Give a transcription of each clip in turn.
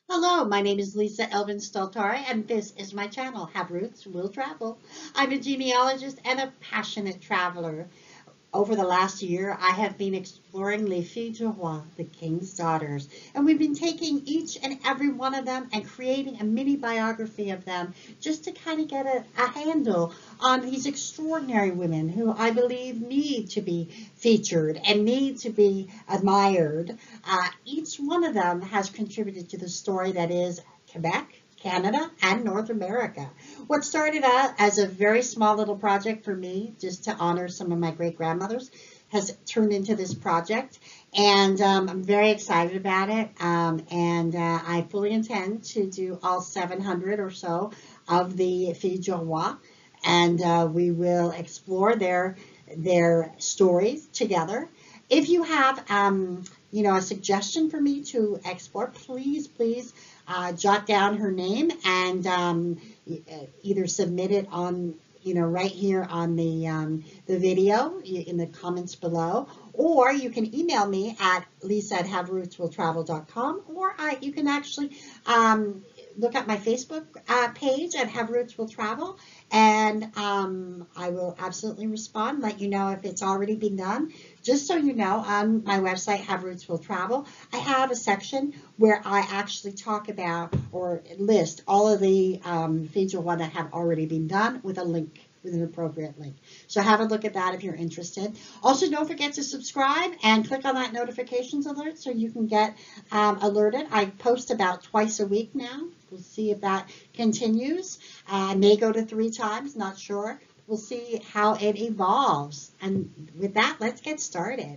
Hello, my name is Lisa Elvin Staltari, and this is my channel, Have Roots, Will Travel. I'm a genealogist and a passionate traveler. Over the last year, I have been exploring Les Filles du Roi, the King's Daughters, and we've been taking each and every one of them and creating a mini biography of them just to kind of get a handle on these extraordinary women who I believe need to be featured and need to be admired. Each one of them has contributed to the story that is Quebec, Canada, and North America. What started out as a very small little project for me, just to honor some of my great grandmothers, has turned into this project, and I'm very excited about it. And I fully intend to do all 700 or so of the Filles du Roi, and we will explore their stories together. If you have, a suggestion for me to explore, please jot down her name and either submit it on, right here on the video in the comments below, or you can email me at lisa@haverootswilltravel.com, or you can actually look at my Facebook page at Have Roots Will Travel, and I will absolutely respond, let you know if it's already been done. Just so you know, on my website, Have Roots Will Travel, I have a section where I actually talk about or list all of the feature one that have already been done with a link, with an appropriate link. So have a look at that if you're interested. Also, don't forget to subscribe and click on that notifications alert so you can get alerted. I post about twice a week now. We'll see if that continues. I may go to 3 times, not sure. We'll see how it evolves. And with that, let's get started.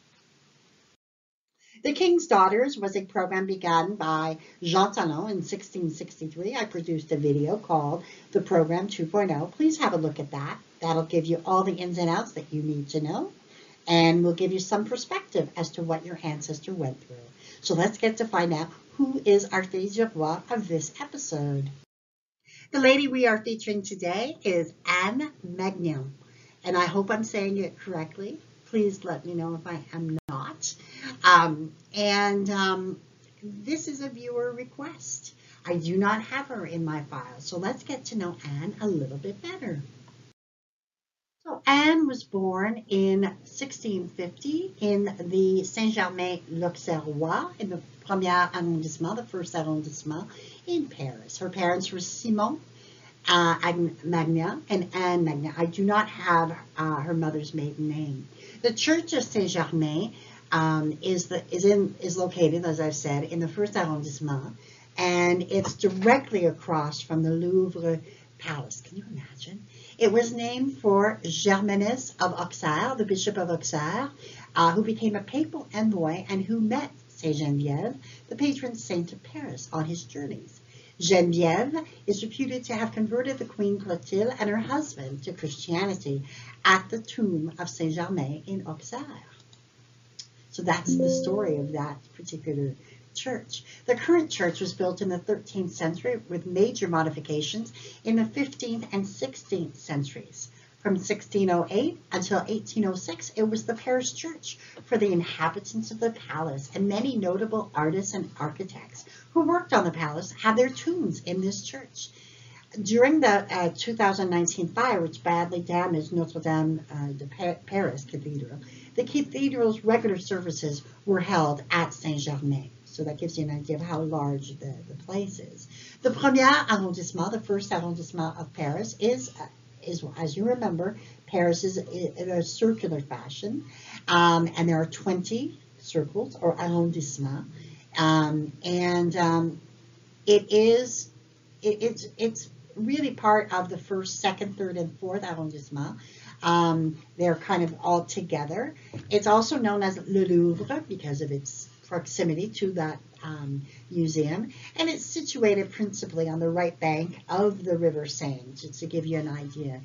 The King's Daughters was a program begun by Jean Talon in 1663. I produced a video called The Program 2.0. Please have a look at that. That'll give you all the ins and outs that you need to know, and will give you some perspective as to what your ancestor went through. So let's get to find out who is our Filles du Roi of this episode. The lady we are featuring today is Anne Magnan, and I hope I'm saying it correctly. Please let me know if I am not. And this is a viewer request. I do not have her in my file, so let's get to know Anne a little bit better. So Anne was born in 1650 in the Saint-Germain-l'Auxerrois in the Premier Arrondissement, the first arrondissement in Paris. Her parents were Simon Magnan and Anne Magnan. I do not have her mother's maiden name. The Church of Saint-Germain is located, as I've said, in the first arrondissement, and it's directly across from the Louvre Palace. Can you imagine? It was named for Germanus of Auxerre, the Bishop of Auxerre, who became a papal envoy and who met Saint Geneviève, the patron saint of Paris, on his journeys. Geneviève is reputed to have converted the Queen Clotilde and her husband to Christianity at the tomb of Saint Germain in Auxerre. So that's the story of that particular church. The current church was built in the 13th century with major modifications in the 15th and 16th centuries. From 1608 until 1806, it was the parish church for the inhabitants of the palace, and many notable artists and architects who worked on the palace have their tombs in this church. During the 2019 fire, which badly damaged Notre Dame de Paris Cathedral, the cathedral's regular services were held at Saint-Germain. So that gives you an idea of how large the place is. The Premier Arrondissement, the first arrondissement of Paris, is as you remember, Paris is in a circular fashion, and there are 20 circles or arrondissements, it's really part of the first, second, third, and fourth arrondissement. They're kind of all together. It's also known as Le Louvre because of its proximity to that museum, and it's situated principally on the right bank of the River Seine, just to give you an idea.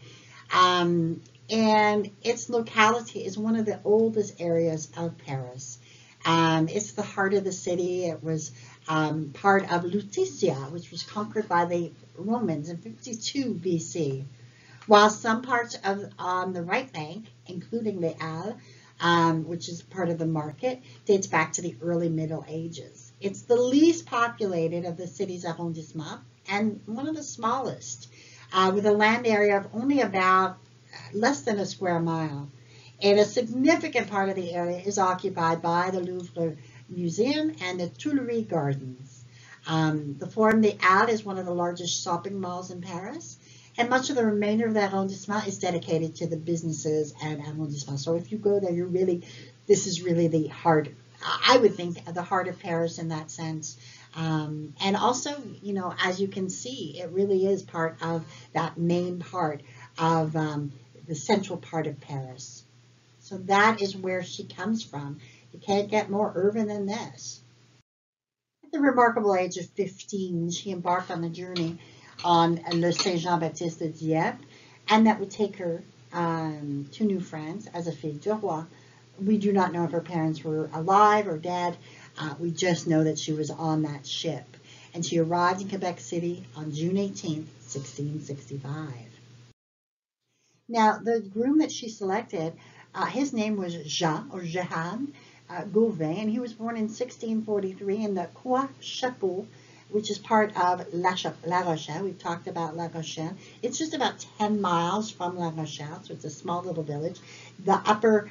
And its locality is one of the oldest areas of Paris. It's the heart of the city. It was part of Lutetia, which was conquered by the Romans in 52 BC. While some parts on the right bank, including the Halles, which is part of the market, dates back to the early Middle Ages. It's the least populated of the city's arrondissement and one of the smallest, with a land area of only about less than a square mile. And a significant part of the area is occupied by the Louvre Museum and the Tuileries Gardens. The Forum des Halles is one of the largest shopping malls in Paris, and much of the remainder of the arrondissement is dedicated to the businesses and arrondissement. So if you go there, this is really the heart, I would think, the heart of Paris in that sense. And also, as you can see, it really is part of that main part of the central part of Paris. So that is where she comes from. You can't get more urban than this. At the remarkable age of 15, she embarked on a journey on Le Saint-Jean-Baptiste de Dieppe, and that would take her to New France as a fille du roi. We do not know if her parents were alive or dead. We just know that she was on that ship, and she arrived in Quebec City on June 18th, 1665. Now, the groom that she selected, his name was Jean, or Jehan Gauvin, and he was born in 1643 in the Croix Chapeau, which is part of La Rochelle. We've talked about La Rochelle. It's just about 10 miles from La Rochelle, so it's a small little village. The upper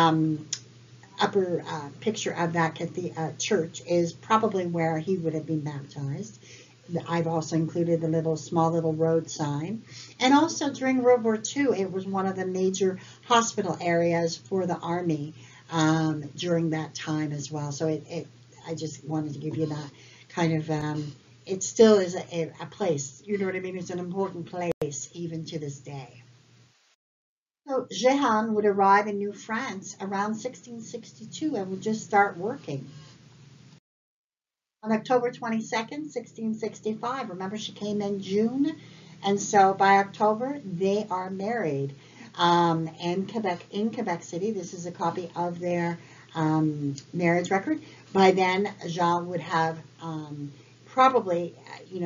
picture of that church is probably where he would have been baptized. I've also included the small little road sign. And also during World War II, it was one of the major hospital areas for the Army during that time as well. So I just wanted to give you that kind of, it still is a place, you know what I mean? It's an important place even to this day. So Jehan would arrive in New France around 1662 and would just start working. On October 22nd, 1665, remember she came in June, and so by October they are married in Quebec City. This is a copy of their marriage record. By then, Jean would have probably,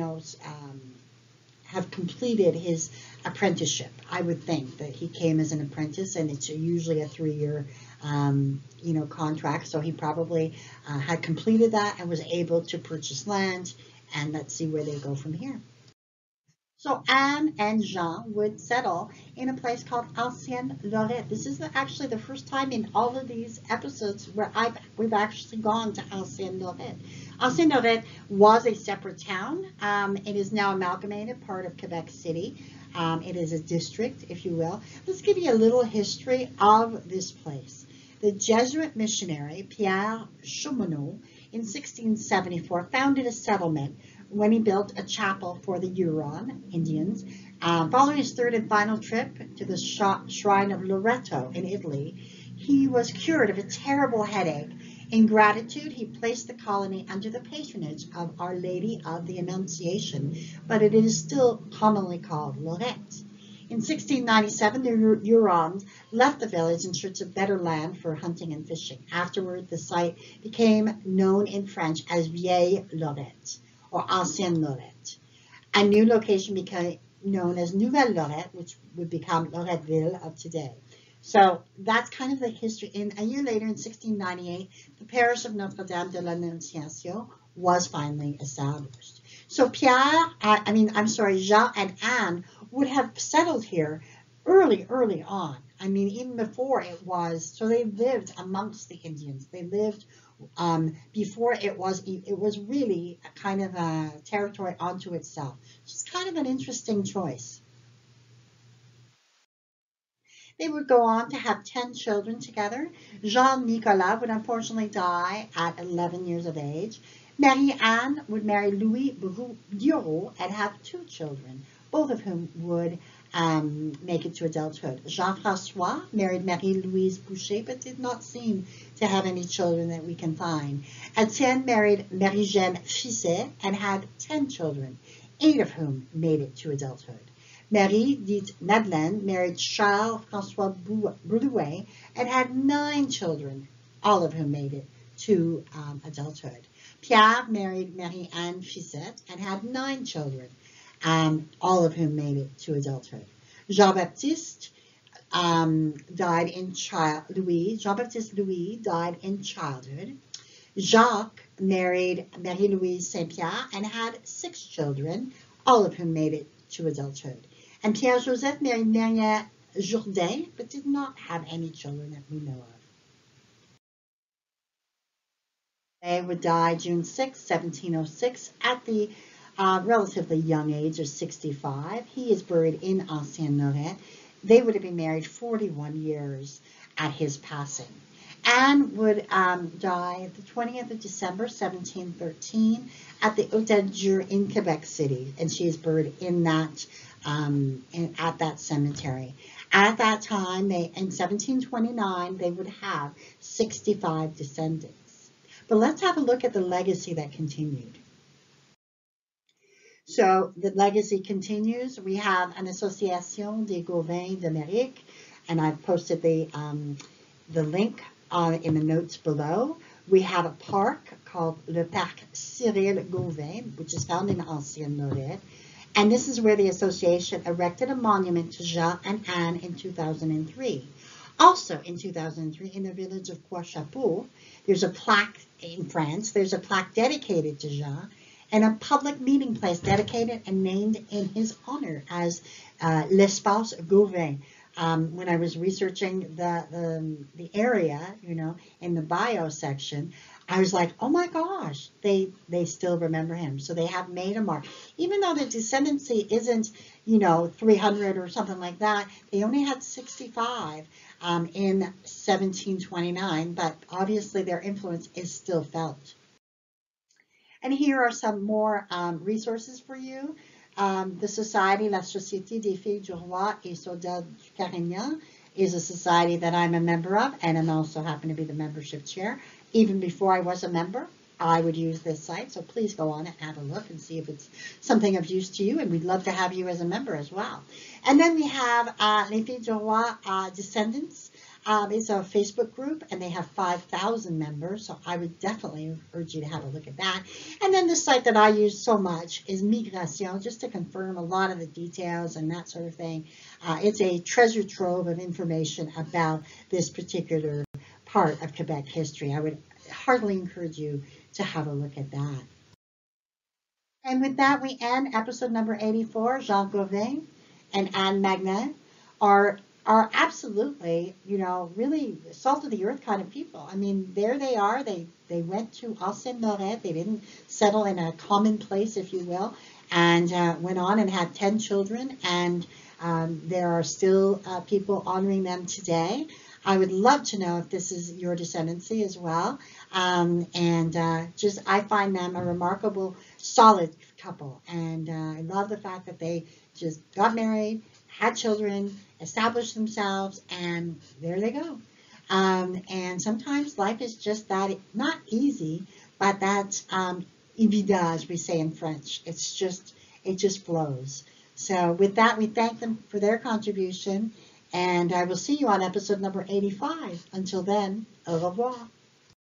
have completed his apprenticeship. I would think that he came as an apprentice, and it's usually a 3-year contract. So he probably had completed that and was able to purchase land, and let's see where they go from here. So Anne and Jean would settle in a place called Ancienne Lorette. This is actually the first time in all of these episodes where we've actually gone to Ancienne Lorette. Ancienne Lorette was a separate town. It is now amalgamated, part of Quebec City. It is a district, if you will. Let's give you a little history of this place. The Jesuit missionary Pierre Chaumonot in 1674 founded a settlement when he built a chapel for the Huron Indians. Following his third and final trip to the shrine of Loreto in Italy, he was cured of a terrible headache. In gratitude, he placed the colony under the patronage of Our Lady of the Annunciation, but it is still commonly called Lorette. In 1697, the Hurons left the village in search of better land for hunting and fishing. Afterward, the site became known in French as Vieille Lorette, or Ancienne Lorette. A new location became known as Nouvelle Lorette, which would become Loretteville of today. So that's kind of the history. A year later, in 1698, the parish of Notre-Dame de l'Annonciation was finally established. So Jean and Anne would have settled here early on. I mean, even before it was, so they lived amongst the Indians. They lived before it was really a kind of a territory unto itself. It's kind of an interesting choice. They would go on to have 10 children together. Jean-Nicolas would unfortunately die at 11 years of age. Marie-Anne would marry Louis Bureau and have 2 children, both of whom would make it to adulthood. Jean-François married Marie-Louise Boucher, but did not seem to have any children that we can find. Etienne married Marie-Jeanne Fisset and had 10 children, 8 of whom made it to adulthood. Marie, dite Madeleine, married Charles-François Blouet and had 9 children, all of whom made it to adulthood. Pierre married Marie-Anne Fisset and had 9 children, all of whom made it to adulthood. Jean-Baptiste Louis died in childhood. Jacques married Marie-Louise Saint-Pierre and had 6 children, all of whom made it to adulthood. And Pierre-Joseph married Marianne Jourdain, but did not have any children that we know of. They would die June 6, 1706, at the relatively young age of 65. He is buried in Ancienne-Lorraine. They would have been married 41 years at his passing. Anne would die the 20th of December, 1713, at the Hôtel Dieu in Quebec City, and she is buried in that at that cemetery. At that time, in 1729, they would have 65 descendants. But let's have a look at the legacy that continued. So the legacy continues. We have an Association des Gauvins d'Amérique, and I've posted the link in the notes below. We have a park called Le Parc Cyril Gauvin, which is found in Ancienne-Lorraine. And this is where the association erected a monument to Jean and Anne in 2003. Also in 2003, in the village of Croix-Chapeau, there's a plaque in France. There's a plaque dedicated to Jean and a public meeting place dedicated and named in his honor as L'Espace Gauvin. When I was researching the area, in the bio section, I was like, oh my gosh, they still remember him. So they have made a mark. Even though the descendancy isn't, 300 or something like that, they only had 65 in 1729, but obviously their influence is still felt. And here are some more resources for you. The society, La Société des Filles du Roi et Soldats du Carignan, is a society that I'm a member of, and I'm also happen to be the membership chair. Even before I was a member, I would use this site, so please go on and have a look and see if it's something of use to you, and we'd love to have you as a member as well. And then we have Les Filles du Roi Descendants. It's a Facebook group, and they have 5,000 members, so I would definitely urge you to have a look at that. And then the site that I use so much is Migration, just to confirm a lot of the details and that sort of thing. It's a treasure trove of information about this particular part of Quebec history. I would heartily encourage you to have a look at that. And with that, we end episode number 84. Jean Gauvin and Anne Magnan are absolutely, really salt of the earth kind of people. I mean, there they are. They went to Ancienne-Lorraine. They didn't settle in a common place, if you will, and went on and had 10 children. And there are still people honoring them today. I would love to know if this is your descendancy as well. I find them a remarkable, solid couple. And I love the fact that they just got married, had children, established themselves, and there they go. And sometimes life is just that, not easy, but that's évident, as we say in French. It just flows. So with that, we thank them for their contribution, and I will see you on episode number 85. Until then, au revoir.